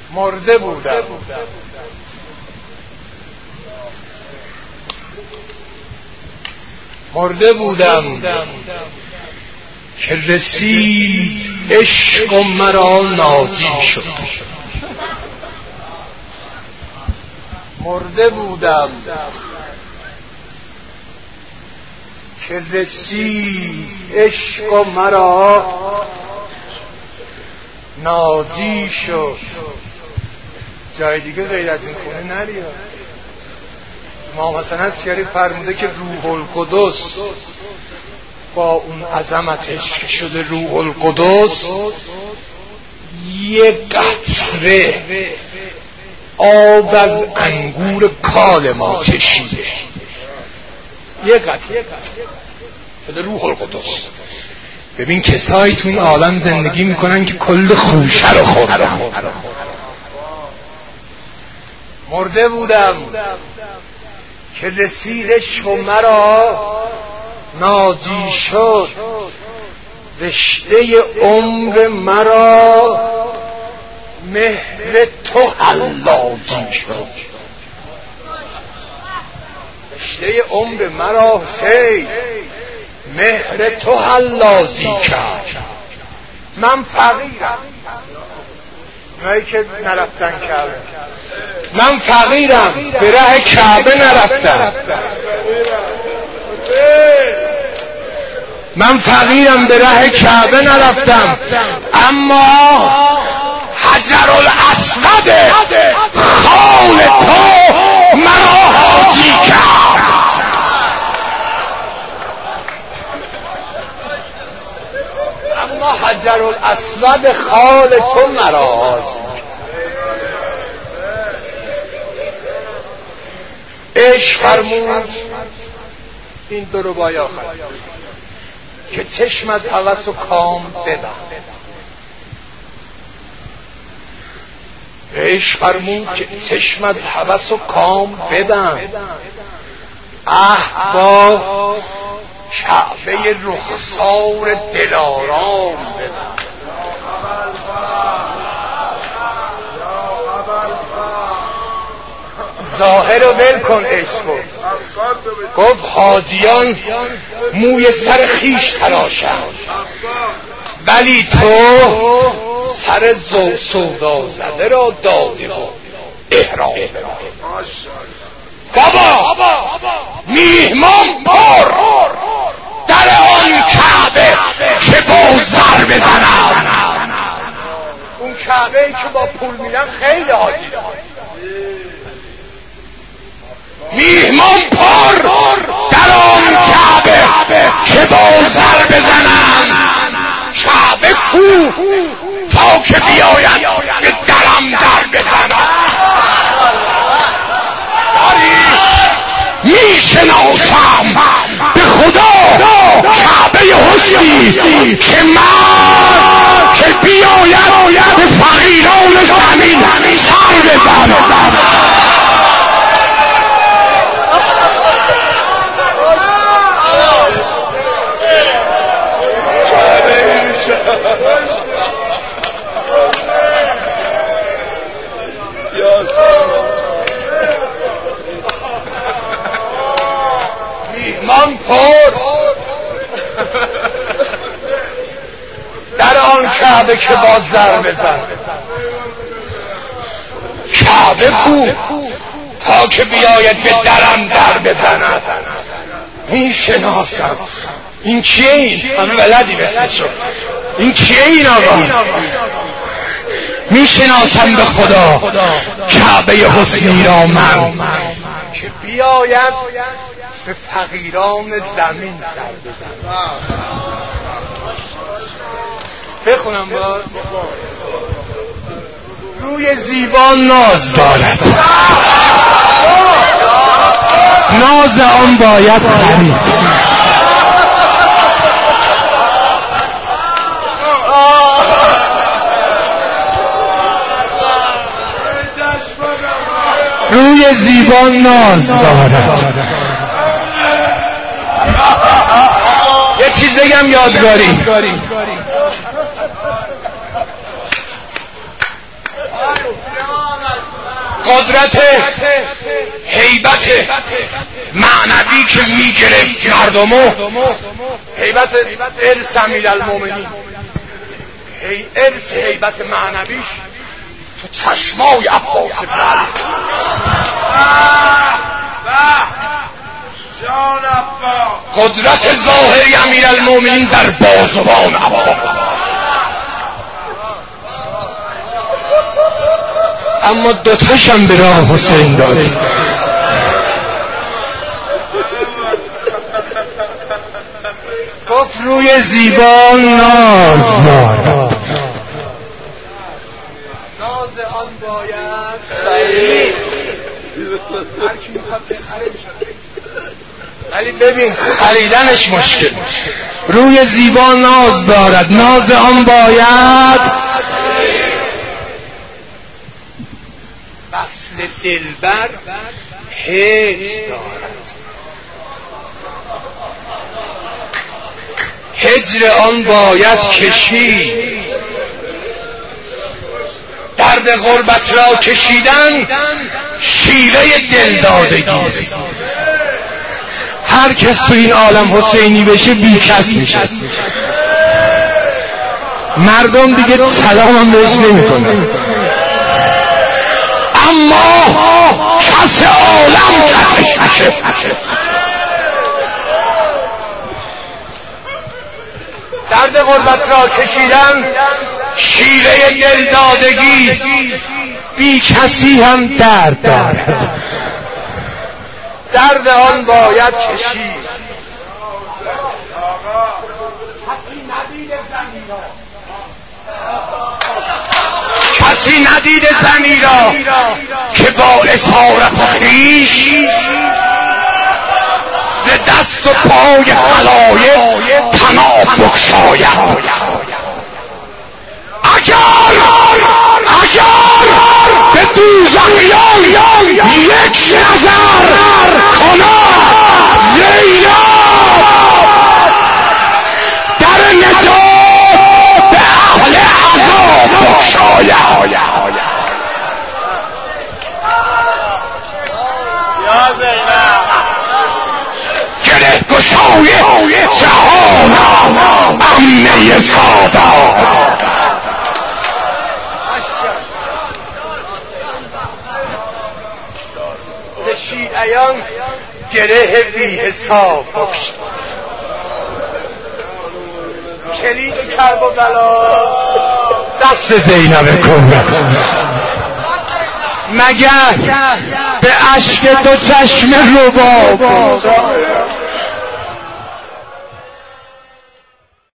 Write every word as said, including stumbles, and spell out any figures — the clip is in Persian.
مرده بودم مرده بودم که رسید عشق و مرا ناجی شد. مرده بودم که رسید عشق و مرا ناجی شد. جای دیگه غیر از این خونه نریا. ما مثلا اسکری فرموده که روح القدس با اون عظمتش که شده روح القدس یه قطره آب از انگور کال ما چشیده. یه قطره شده روح القدس. ببین کسایی تو این عالم زندگی میکنن که کل خوشه رو خوردن. مرده بودم که رسید عشق و مرا ناجی شد. رشته عمر مرا مهر تو حلاجی شد. رشته عمر مرا حسین مهر تو حلاجی کرد. من فقیرم، اونایی که نرفتن کعبه. من فقیرم، به ره کعبه نرفتم. من فقیرم، به ره کعبه نرفتم، اما حجر الاسود خال تو مرا حاجی کرد. اما حجر الاسود خال تو مرا حاجی. عشق فرمود این دو ربای آخر که چشم از هوس و کام ببند. عشق فرمود که چشم از هوس و کام ببند. عهد با کعبه رخسار دلارام ببند. ظاهر رو ول کن عشقو. گفت حاجیان موی سر خیش تراشند، ولی تو سر سودا زده را داده و احرام. بابا میهمان پر در آن کعبه که با زر بزنم. اون کعبه ای که با پول میرن خیلی حاجی میهمان پر در آن کعبه که با زر بزنم. کعبه کو تا که بیاید به درم در بزنم. میشناسم به خدا کعبه حسنی که من که بیاید به فقیران زمین سر بزنم. میهمان پر در آن کعبه که با زر بزن. کعبه کو تا که بیاید به درم در بزند. این شناسم. این کیه؟ این همه بلدی بسنشو. این کیه این آقا؟ میشناسم به خدا کعبه حسنی را من که بیاید به فقیران زمین سر بزن. بخونم باز. روی زیبا ناز دارد، ناز آن باید خرید. روی زیبا ناز دارد. یه چیز بگم یادگاری. قدرت هیبت معنوی که میگرفت مردمو، هیبت ارث امیرالمومنین، ارث هیبت معنویش تو چشمای عباس بن قدرت ظاهری امیرالمومنین در بازوان عباس. اما دوتاشم به راه حسین داد. گفت روی زیبا ناز دارد، ناز آن باید خرید. هر کی میخواد بخره میشه، ولی ببین خریدنش مشکل. روی زیبا ناز دارد، ناز آن باید وصل دلبر هجر دارد، هجر آن باید کشید. درد غربت را کشیدن شیوه دلدادگیست. هر کس تو این عالم حسینی بشه بی کس میشه، مردم دیگه سلام هم بهش نمی کنن. اما کس عالم کسش میشه. درد غربت را کشیدن شیوه دلدادگیست. بی کسی هم درد دارد، درد آن باید کشید. کسی ندید زمین را که با اسارت خویش ز دست و پای خلایق طناب بگشاید. اگر اگر به دوزخیان یک نظر کند زینب، در نجات به اهل عذاب بگشاید. یا زینب گره گشای جهانم امنه سادات. شیعیان گره بی حساب بکشن. کلید کرب و بلا دست زینب کبرت. مگر به اشک دو چشم رباب